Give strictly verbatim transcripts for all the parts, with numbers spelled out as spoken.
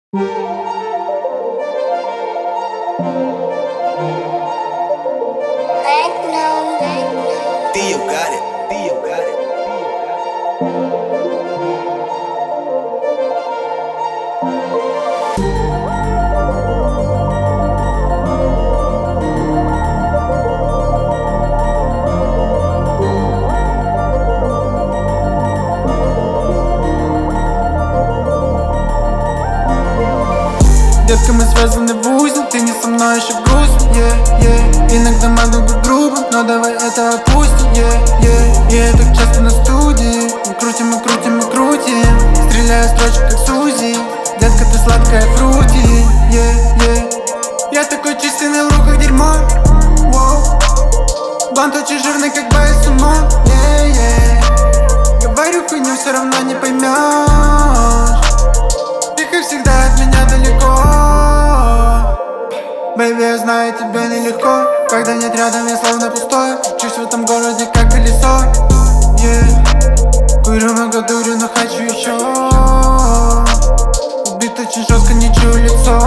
Theo got it. Theo got it. Детка, мы связаны в узел, ты не со мной, еще грустно, yeah, yeah. Иногда могу быть грубым, но давай это опустим, yeah, yeah. Я так часто на студии, мы крутим, мы крутим, мы крутим, стреляя строчек как Сузи. Детка, ты сладкая фрути, yeah, yeah. Я такой чистый на руках дерьмо, воу. Блант очень жирный, как байсумо, yeah, yeah. Говорю хуйню, все равно не поймешь. Ты как всегда от меня далеко. Бэйби, я знаю, тебе нелегко. Когда нет рядом, я словно пустой. Чусь в этом городе, как колесо, yeah. Курю много дури, но хочу еще. Убит очень жестко, не чую лицо.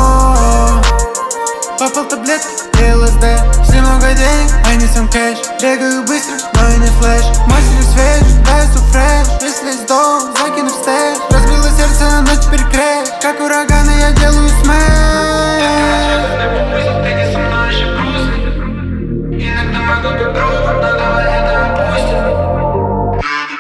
Попал таблетки, эл эс дэ. Все много денег, I need some cash. Бегаю быстро, но и не флэш. Мастер свеж, да я фреш. Если сдох, закину в стэш. Разбило сердце, но теперь крэш. Как ураганы, я делаю смэш. Ты не со мной, еще грустный. Иногда могу быть грубым, но давай это опустим.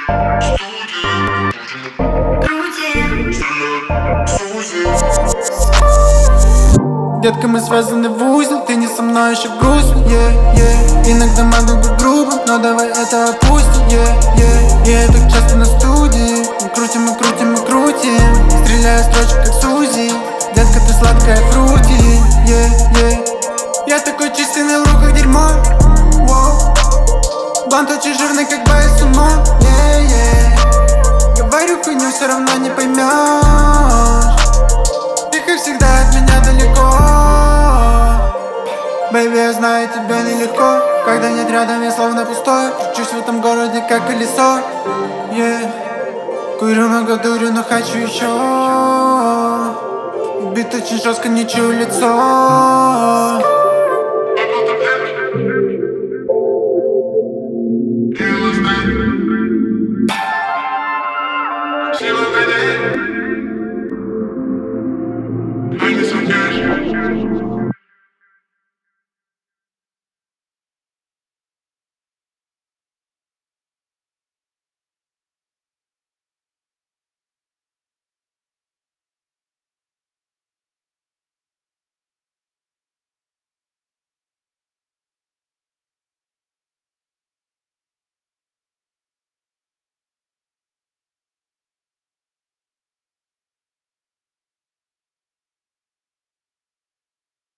Детка, мы связаны в узел, ты не со мной, еще грустно, yeah, yeah. Иногда могу быть грубым, но давай это опустим, yeah, yeah. Я так часто на студии, мы крутим, мы крутим, мы крутим, стреляя строчек как Сузи. Детка, ты сладкая фрути, yeah, yeah. Я такой чистый на руках дерьмо, воу. Блант очень жирный, как байсумо, yeah, yeah. Говорю хуйню, все равно не поймешь. Ты как всегда от меня далеко. Бэйби, я знаю, тебе нелегко. Когда нет рядом, я словно пустой. Кручусь в этом городе, как колесо, yeah. Курю много дури, но хочу еще. Убит очень жестко, не чую лицо.